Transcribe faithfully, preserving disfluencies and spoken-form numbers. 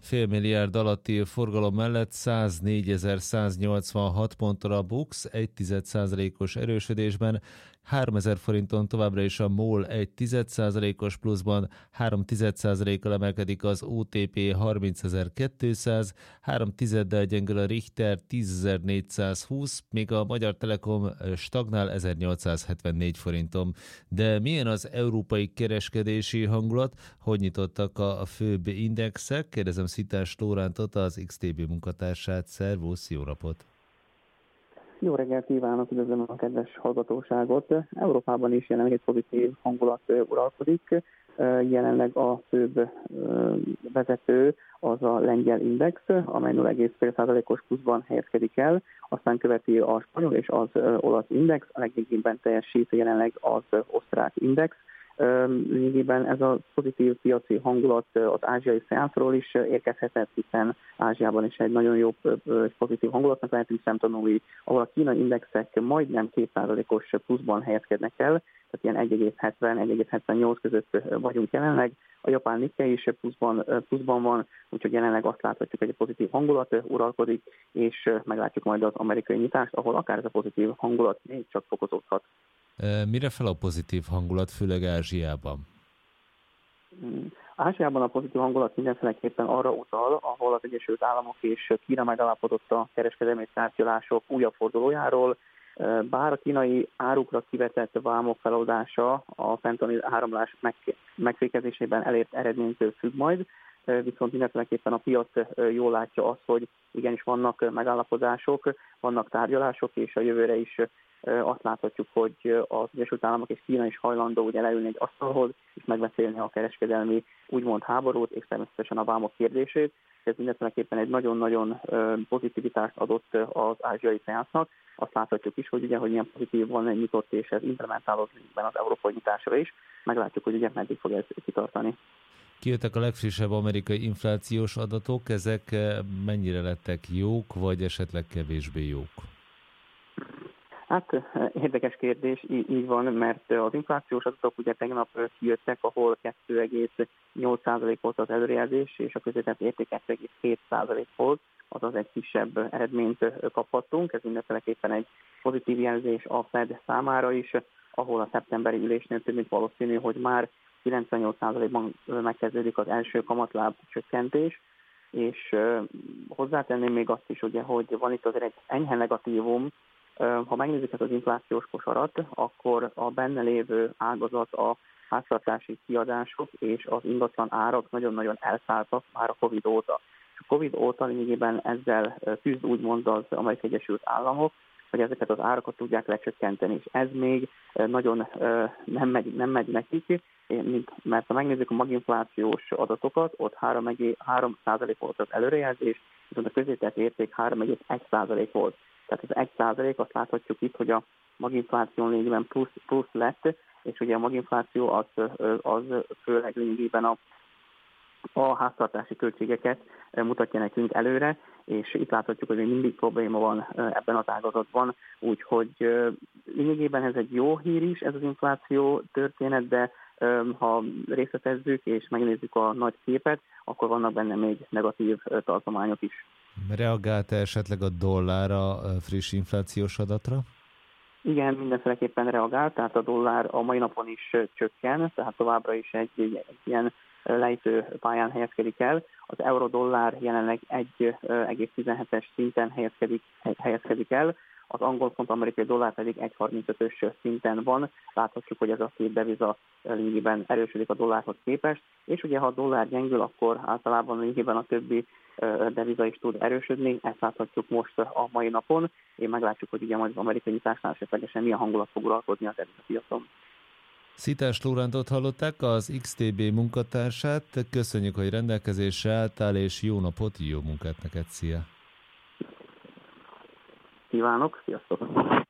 fél milliárd alatti forgalom mellett száznégyezer-száznyolcvanhat ponton a BUX egy tized százalékos erősödésben, háromezer forinton továbbra is a MOL egy tized százalékos pluszban, három tized százalékkal emelkedik az o té pé harmincezer-kétszáz, három tizeddel gyengül a Richter tízezer-négyszázhúsz, míg a Magyar Telekom stagnál ezernyolcszázhetvennégy forinton. De milyen az európai kereskedési hangulat? Hogy nyitottak a főbb indexek? Kérdezem Szitás Lórántot, az iksz té bé munkatársát. Szervusz, jó napot! Jó reggelt kívánok, üdvözlöm a kedves hallgatóságot. Európában is jelenleg egy pozitív hangulat uralkodik. Jelenleg a főbb vezető az a lengyel index, amely nulla egész öt százalékos pluszban helyezkedik el, aztán követi a spanyol és az olasz index, a leggyengébben teljesít jelenleg az osztrák index. Lényegében ez a pozitív piaci hangulat az ázsiai szeánszról is érkezhetett, hiszen Ázsiában is egy nagyon jó pozitív hangulatnak lehetünk szemtanúi, ahol a kínai indexek majdnem két százalékos pluszban helyezkednek el, tehát ilyen egy egész hetven - egy egész hetvennyolc között vagyunk jelenleg. A japán Nikkei is pluszban, pluszban van, úgyhogy jelenleg azt láthatjuk, hogy egy pozitív hangulat uralkodik, és meglátjuk majd az amerikai nyitást, ahol akár ez a pozitív hangulat még csak fokozódhat. Mire fel a pozitív hangulat, főleg Ázsiában? Ázsiában a pozitív hangulat mindenféleképpen arra utal, ahol az Egyesült Államok és Kína megállapodott a kereskedelmi tárgyalások újabb fordulójáról, bár a kínai árukra kivetett vámok feloldása a fentanyl áramlás megfékezésében elért eredménytől függ majd, viszont mindenféleképpen a piac jól látja azt, hogy igenis vannak megállapodások, vannak tárgyalások, és a jövőre is azt láthatjuk, hogy az Egyesült Államok és Kína is hajlandó ugye leülni egy asztalhoz, és megbeszélni a kereskedelmi úgymond háborút, és természetesen a vámok kérdését. Ez mindenféleképpen egy nagyon-nagyon pozitivitást adott az ázsiai szeánsznak. Azt láthatjuk is, hogy ugye, hogy milyen pozitív van egy nyitott, és ez implementálódik az európai nyitásra is. Meglátjuk, hogy ugye meddig fog ez kitartani. Kijöttek a legfrissebb amerikai inflációs adatok, ezek mennyire lettek jók, vagy esetleg kevésbé jók? Hát érdekes kérdés, így, így van, mert az inflációs adatok ugye tegnap kijöttek, ahol kettő egész nyolc százalék volt az előrejelzés, és a közvetett érték kettő egész hét százalék volt, azaz egy kisebb eredményt kaphattunk. Ez mindenféleképpen egy pozitív jelzés a Fed számára is, ahol a szeptemberi ülésnél több mint valószínű, hogy már kilencvennyolc százalékban megkezdődik az első kamatláb csökkentés, és hozzátenném még azt is, ugye, hogy van itt azért egy enyhe negatívum. Ha megnézzük ezt az inflációs kosarat, akkor a benne lévő ágazat a háztartási kiadások és az ingatlan árak nagyon-nagyon elszálltak már a Covid óta. És a Covid óta lényegében ezzel küzd úgymond az Amerikai Egyesült Államok, hogy ezeket az árakat tudják lecsökkenteni, és ez még nagyon nem megy, nem megy nekik, mert ha megnézzük a maginflációs adatokat, ott három százalék volt az előrejelzés, viszont a közvetett érték három egész egy százalék volt. Tehát az egy százalék, azt láthatjuk itt, hogy a maginfláció lényegében plusz, plusz lett, és ugye a maginfláció az, az főleg lényegében a, a háztartási költségeket mutatja nekünk előre, és itt láthatjuk, hogy még mindig probléma van ebben az ágazatban, úgyhogy lényegében ez egy jó hír is, ez az infláció történet, de ha részletezzük és megnézzük a nagy képet, akkor vannak benne még negatív tartományok is. Reagált esetleg a dollár a friss inflációs adatra? Igen, mindenféleképpen reagált, tehát a dollár a mai napon is csökken, tehát továbbra is egy, egy, egy ilyen lejtő pályán helyezkedik el. Az euró-dollár jelenleg egy egész tizenhetes szinten helyezkedik, helyezkedik el, az angol font amerikai dollár pedig egy egész harmincötös szinten van. Láthatjuk, hogy ez a két deviza lényegében erősödik a dollárhoz képest, és ugye ha a dollár gyengül, akkor általában lényegében a többi deviza is tud erősödni, ezt láthatjuk most a mai napon. Én meglátjuk, hogy ugye majd az amerikai nyitásnál esetlegesen milyen hangulat fog uralkodni a devizapiacon. Szitás Lórántot hallották, az iksz té bé munkatársát. Köszönjük, hogy rendelkezésre álltál, és jó napot, jó munkát neked, szia! Kívánok, sziasztok!